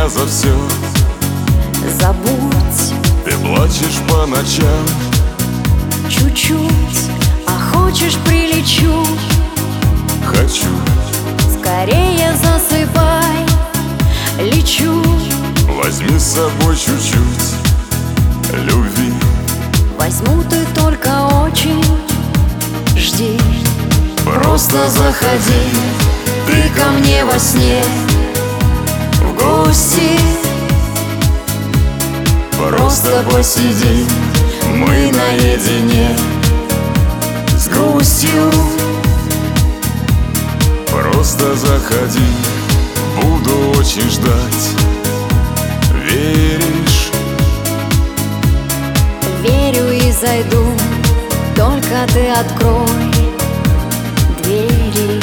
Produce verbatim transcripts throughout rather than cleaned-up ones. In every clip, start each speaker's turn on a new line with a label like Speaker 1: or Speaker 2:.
Speaker 1: меня за все.
Speaker 2: Забудь,
Speaker 1: Ты плачешь по ночам,
Speaker 2: чуть-чуть, а хочешь прилечу.
Speaker 1: хочу.
Speaker 2: Скорее засыпай, лечу.
Speaker 1: Возьми с собой чуть-чуть любви.
Speaker 2: Возьму, ты только очень жди.
Speaker 1: Просто заходи
Speaker 2: Ты ко мне во сне
Speaker 1: в гости. Просто посиди, мы наедине с грустью. Просто заходи, буду очень ждать. Веришь?
Speaker 2: Верю и зайду, только ты открой двери.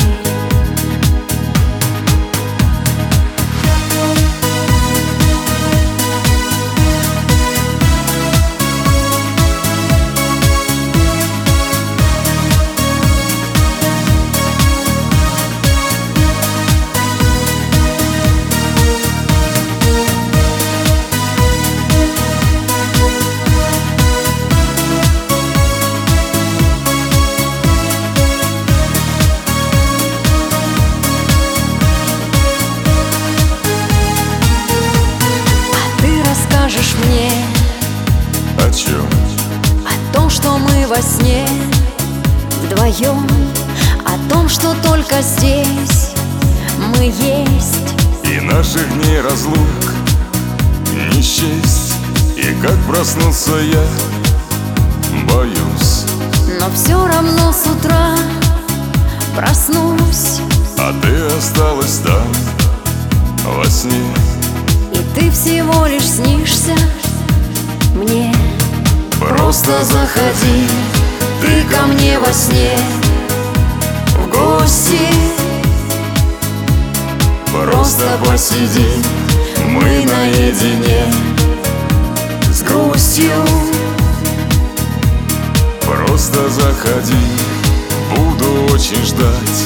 Speaker 2: Скажешь мне
Speaker 1: О чем?
Speaker 2: о том, что мы во сне вдвоем, о том, что только здесь мы есть.
Speaker 1: И наших дней разлук не счесть. И как проснуться я боюсь.
Speaker 2: Но все равно с утра проснусь,
Speaker 1: А ты осталась там во сне.
Speaker 2: и ты всего лишь снишься мне.
Speaker 1: Просто заходи,
Speaker 2: Ты ко мне во сне
Speaker 1: в гости. Просто посиди, мы наедине с грустью. Просто заходи, буду очень ждать.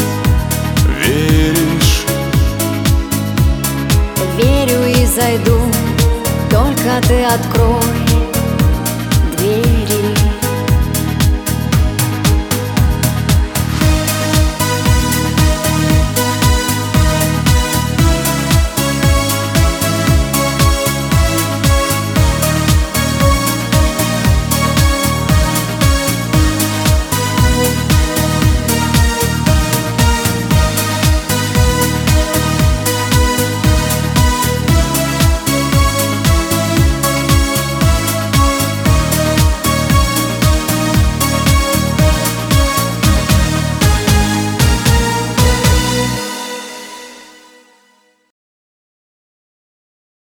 Speaker 1: Веришь?
Speaker 2: Верю и зайду, только ты открой